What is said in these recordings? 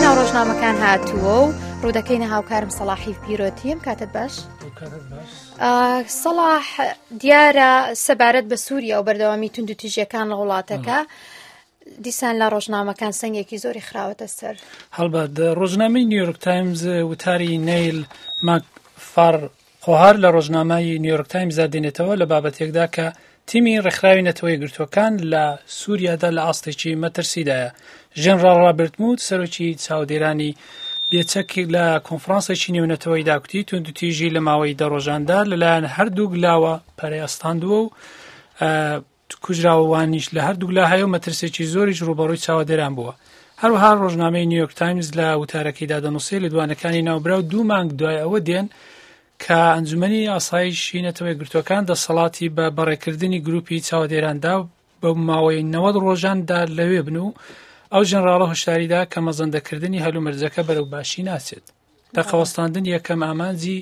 ناو ڕۆژنامەکان هاتووە و ڕوودەکەینە هاوکارم سەلاحی پیرۆتیم. کاتت باش؟ سەلاح دیارە سەبارەت بە سووریا و بەردەوامی تونند و تیژیەکان لە وڵاتەکە دیسان لە ڕۆژنامەکان سەنگێکی زۆری خراوەتە سەر. هەڵبەت ڕۆژنامەی نیویۆرک تایمز وتاری نیل ماکفار خۆهار لە ڕۆژنامەی نیویۆرک تایمزدا دێنێتەوە لە بابەتێکدا کە تیمی ڕێکخراوی نەتەوەی گرتوەکان لە سووریادا لە ئاستێکی مەترسیدایە. ژێنەڕاڵ ڕابرت موود سەرۆکی چاودێرانی بێچەکی لە کۆنفرانسێکی نێونەتەوەی داکوتی تونند و تیژی لە ماوەی دە ڕۆژاندا لەلایەن هەردوو گلاوە پەرەیەستاندووە و کوژراوەوانیش لە هەردوو گلا هەیە و مەترسێکی زۆریش ڕوبەڕووی چاودێران بووە. هەروەها ڕۆژنامەی نیویۆرک تایمز لە وتارەکەیدا دەنووسێت لە دوانەکانی ناوبرا و 2 مانگ دوای ئەوە دێن کە ئەنجومەنی ئاسایشی نەتەوەی گرتوەکان دەسەڵاتی بە بەڕێکردنی گروپی چاودێراندا بە ماوەی 90 ڕۆژاندا لەوێ بن و ئەو ژەنڕاڵە هۆشداریدا کە مەزەندەکردنی هەلومەرجەکە بەرەو باشی ناچێت. دەقەوەستاندن یەکەم ئامانجی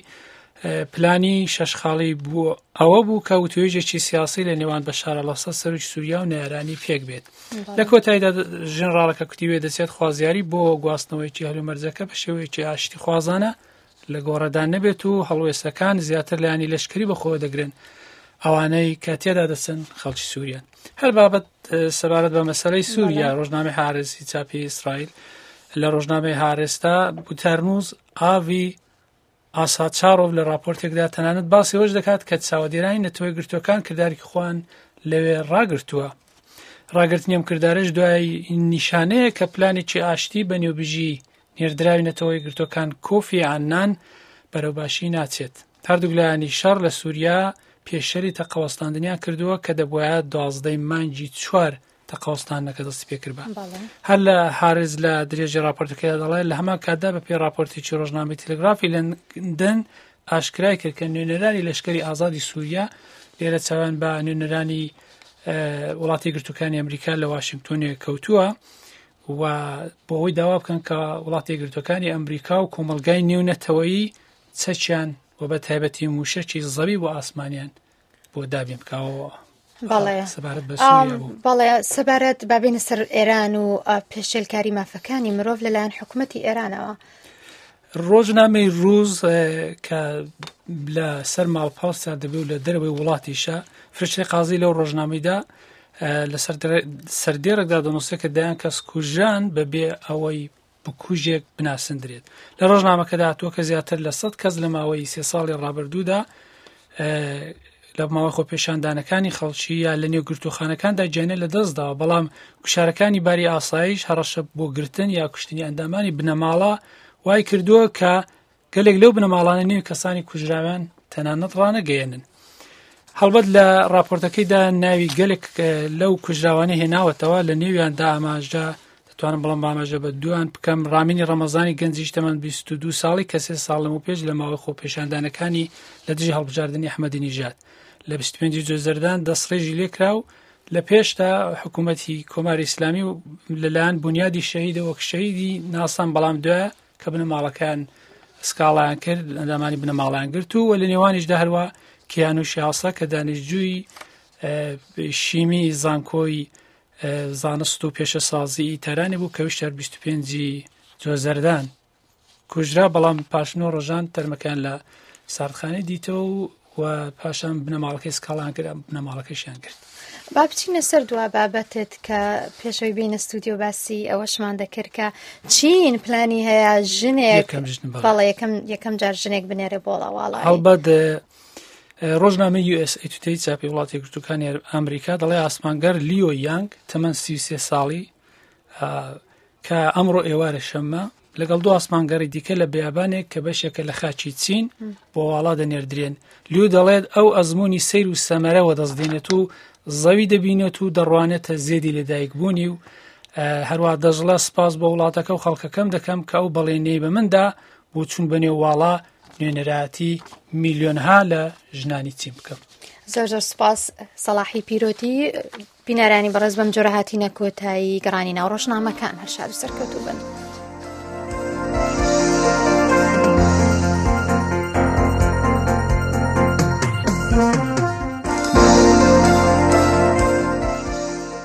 پلانی شەشخاڵی بوو ئەوە بوو کە وتوێژێکی سیاسی لە نێوان بەشار ئەڵەسەد سەرۆکی سووریا و نەیارانی پێک بێت. لە کۆتاییدا ژەنڕاڵەکە کوتیوێ دەچێت خوازیاری بۆ گواستنەوەیکی هەلومەرجەکە بە شێوەیەکی ئاشتی خوازانە لە گۆڕەدان نەبێت و هەڵوێستەکان زیاتر لایانی لەشکری بەخۆوە دەگرن ئەوانەی کە تێدا دەچن خەڵکی سووریان. هەر بابەت سەبارەت بە مەسەلەی سووریا ڕۆژنامەی هارسی چاپی ئیسرائیل لە ڕۆژنامەی هارێستا بوتارنووز ئاوی ئاساچارۆڤ لە راپۆرتێکدا تەنانەت باسی ئەوەش دەکات کە چاودێرانی نەتەوەی گرتوەکان کردارێکی خۆیان لەوێ ڕاگرتووە. ڕاگرتنی ئەم کردارەش دوای نیشانەیە کە پلانێکی ئاشتی بە نێوبژی نێردراوی نەتەوەی گرتوەکان کۆفی ئانان بەرەوباشی ناچێت. هەردوو لایانی شەڕ لە سووریا پێشەری تەقەوەستاندنیان کردووە کە دەبوایە 12 مانگی 4 تەقەوەستانەکە دەستی پێ کرد. هەر لە هارز لە درێژی راپۆرتەکەیدا دەڵێت لە هەمان کاتدا بە پێ راپۆرتێکی ڕۆژنامەی تەلگرافی لەندەن ئاشکرای کرد کە نوێنەرانی لەشکری ئازادی سووریا لێرە چاوان بە نوێنەرانی وڵاتی گرتوەکانی ئەمریکا لە واشنگتۆنێ کەوتووە و بۆ ئەوەی داوا بکەن کە وڵاتی گرتوەکانی ئەمریکا و کۆمەلگای نێونەتەوەیی چەکیان و بە تایبەتی موشەکی زەوی بۆ ئاسمانیان بۆ دابین بکەوە. بەڵێ سەبارەت بابێنە سەر ئێران و پێشێلکاری مافەکانی مرۆڤ لەلایەن حکوومەتی ئێرانەوە. ڕۆژنامەی ڕووز کە لە سەر ماڵپاڵسا دەبێت و لە دەرەوەی وڵاتیشە فرشتەی قازی لەو ڕۆژنامەیدا لە سەردێڕێکدا دەنووسێت کە دایان کەس کوژان بەبێ ئەوەی بکوژێک بناسندرێت. لە ڕۆژنامەکەدا هاتووە کە زیاتر لە 100 کەس لە ماوەی 3 ساڵی ڕابردوودا لە ماوەی خۆپێشاندانەکانی خەڵکی یا لە نێو گرتوخانەکاندا جێنە لە دەستداوە، بەڵام کوشارەکانی باری ئاسایش هەڕەشە بۆ گرتن یا کوشتنی ئەندامانی بنەماڵە وای کردووە کە گەلێک لەو بنەماڵانە نێو کەسانی کوژراویان تەنانەت ڕانەگەیەنن. هەڵبەت لە راپۆرتەکەیدا ناوی گەلێک لەو کوژراوانە هێناوەتەوە لە نێویاندا ئاماژە دەتوانم بەڵام باماژە بە دوان بکەم. ڕامینی ڕەمەزانی گەنجیش تەمەن 22 ساڵی کە 3 ساڵ لەمەو پێش لە ماوەی خۆپێشاندانەکانی لە دژی هەڵبژاردننی ئەحمەدی نیژاد لە 25 جۆزەردان دەستڕێژی لێکرا و لە پێشتا حکوومەتی کۆماری ئیسلامی و لەلایەن بنیادی شەهیدە وەک شەهیدی ناسان، بەڵام دوایە کە بنەماڵەکان سکاڵیان کرد ئەندامانی بنەماڵیان گرت و لە نێوانیشدا هەروە کیانوشی ئاسا کە دانیشتجووی شیمی زانکۆی زانست و پێشە سازی تەرانی بوو کە وشتار 25 جۆزەردان کوژرا، بەڵام پاشنۆ ڕۆژان تەرمەکان لە ساردخانەی دیتەوە و پاشان بنەماڵەکەی سکاڵیان کرد بنەماڵەکەیشیان کرد. با بچینە سەر دوا بابەتت کە پێشەوەی بینە ستودیۆ باسی ئەوەشمان دەکرد کە چین پلانی هەیە ژنێک بەڵێ یەکەم جار ژنێک بنێرە بۆ وڵاڵای. هەڵبەت ڕۆژنامەی USA Today چاپی وڵاتی گرتوەکانی ئەمریکا دەڵێ ئاسمانگەر لیۆ یانگ تەمەن 33 ساڵی کە ئەمڕۆ ئێوارە شەممە لەگەڵ 2 ئاسمانگەڕی دیکە لە بیابانێک کە بەشێکە لە خاچی چین بۆ وڵا دەنێردرێن. لیۆ دەڵێت ئەو ئەزمموی سیر و سەمەرەوە دەستدێنێت و زەوی دەبینێت و دەڕوانێتە زێدی لەدایک بوونی و هەروە دەژڵە سپاس بە وڵاتەکە و خەڵکەکەم دەکەم کە ئەو بەڵێنەی بە مندا بۆ چوون بەنێو واڵا نوێنەراتی میلیۆنها لە ژنانی چین بکەم. زۆر زۆر سپاس سەلاحی پیرۆتی، بینەرانی بەڕێز بەم جۆرە هاتینە کۆتایی گەڕانی ناو ڕۆژنامەکان هەر شاد و سەرکەوتوو بن.